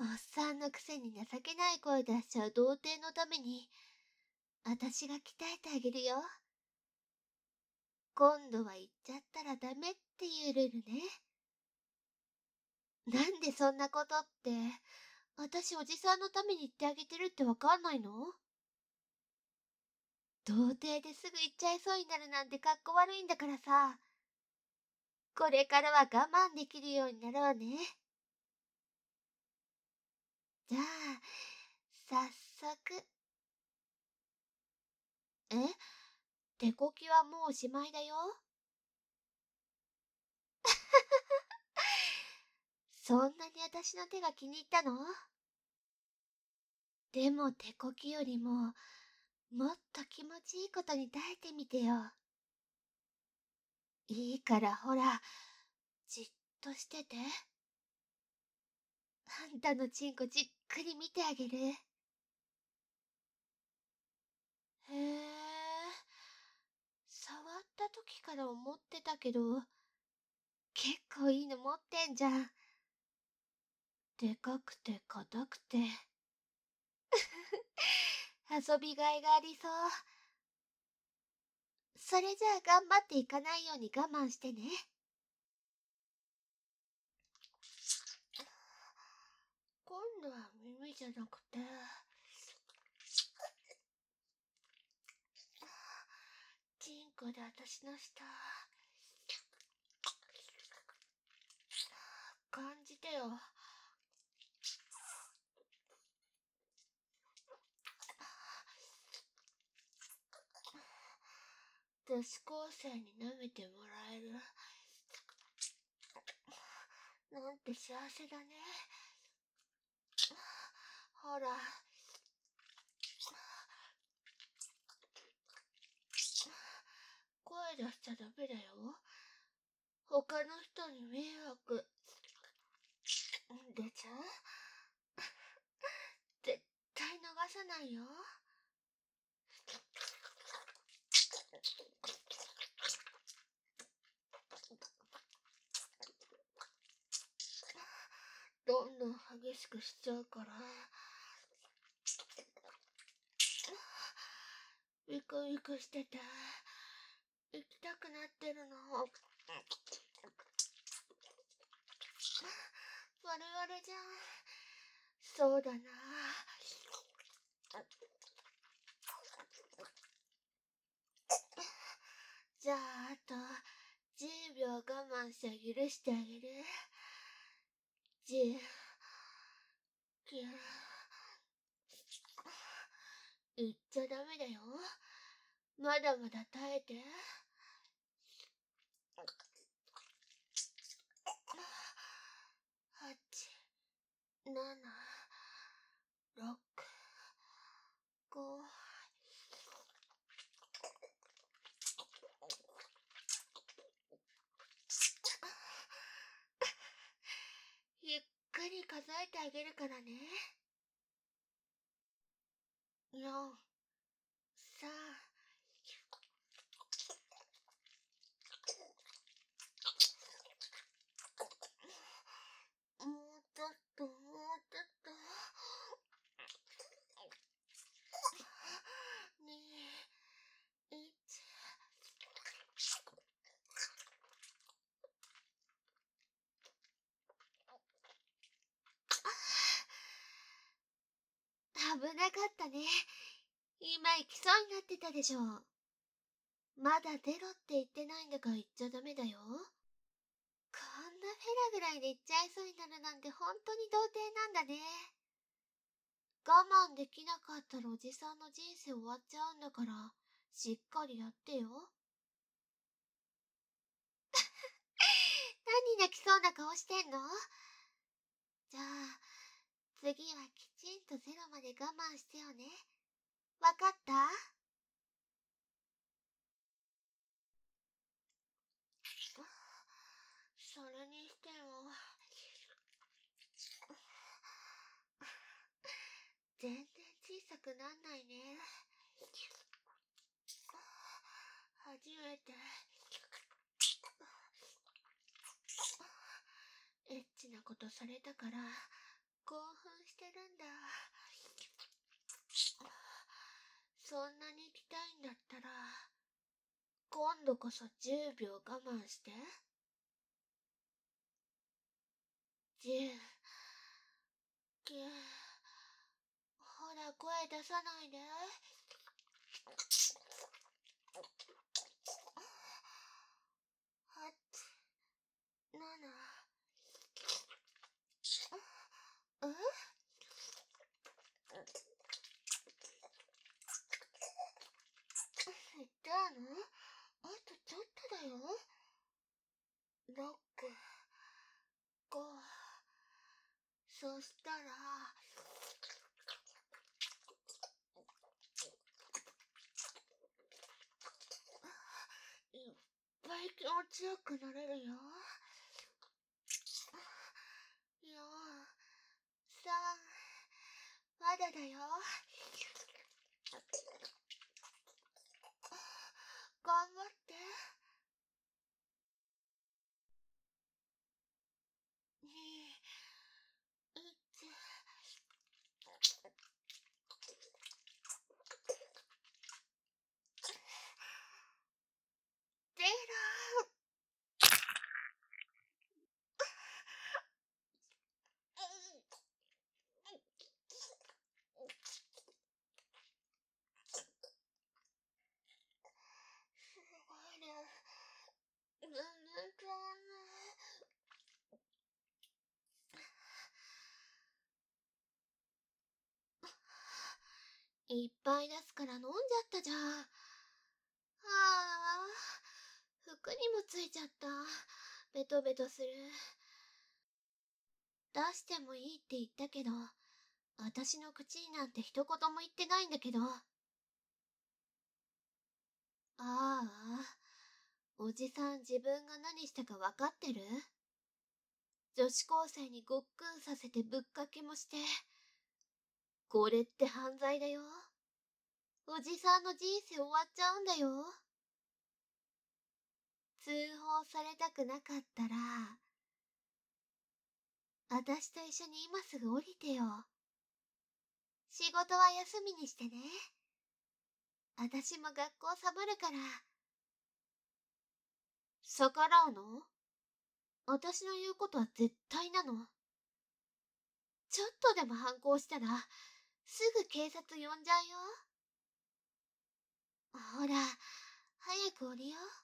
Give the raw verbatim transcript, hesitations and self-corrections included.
おっさんのくせに情けない声出しちゃう童貞のために、あたしが鍛えてあげるよ。今度は言っちゃったらダメっていうルールね。なんでそんなことって、あたしおじさんのために言ってあげてるってわかんないの？童貞ですぐ言っちゃいそうになるなんてかっこ悪いんだからさ。これからは我慢できるようになろうね。じゃあ、早速。え？手こきはもうおしまいだよ。そんなに私の手が気に入ったの？でも手こきよりも、もっと気持ちいいことに耐えてみてよ。いいからほら、じっとしてて。あんたのチンコじっくり見てあげる。へえ、触った時から思ってたけど、結構いいの持ってんじゃん。でかくて硬くて。遊びがいがありそう。それじゃあ頑張っていかないように我慢してね。今度は耳じゃなくて、チンコで私の舌、感じてよ。女子高生に舐めてもらえる。なんて幸せだね。ほら。声出しちゃダメだよ。他の人に迷惑出ちゃう？絶対逃さないよ。どんどん激しくしちゃうから。ウィクウィクしてて、行きたくなってるの。我々じゃん。そうだな。じゃあ、あとじゅうびょう我慢して許してあげる。じゅう、きゅう、言っちゃダメだよ。まだまだ耐えて。はち、なな、ろく、ご。ゆっくり数えてあげるからね。よん、さん、もうちょっと、もうちょっと。に、いち。危なかったね。今行きそうになってたでしょ。まだ出ろって言ってないんだから言っちゃダメだよ。こんなフェラぐらいで言っちゃいそうになるなんて本当に童貞なんだね。我慢できなかったらおじさんの人生終わっちゃうんだから、しっかりやってよ。何泣きそうな顔してんの？じゃあ、次はきちんとゼロまで我慢してよね。わかった？それにしても、全然小さくなんないね。初めて、エッチなことされたから、 興奮してるんだ。そんなに行きたいんだったら、今度こそじゅうびょう我慢して。じゅう、きゅう、ほら声出さないで。はち、なな、え？言ったの？あとちょっとだよ。ろく、ご、そしたら、いっぱい気持ちよくなれるよ。よん、さん、まだだよ。頑張って。に、いち、ゼロ。すごいね。全然変わんない。いっぱい出すから飲んじゃったじゃん。はあ、服にもついちゃった。ベトベトする。出してもいいって言ったけど、私の口になんて一言も言ってないんだけど。ああ、おじさん自分が何したかわかってる？女子高生にごっくんさせてぶっかけもして。これって犯罪だよ。おじさんの人生終わっちゃうんだよ。通報されたくなかったら、あたしと一緒に今すぐ降りてよ。仕事は休みにしてね。あたしも学校サボるから。逆らうの？あたしの言うことは絶対なの。ちょっとでも反抗したら、すぐ警察呼んじゃうよ。ほら、早く降りよう。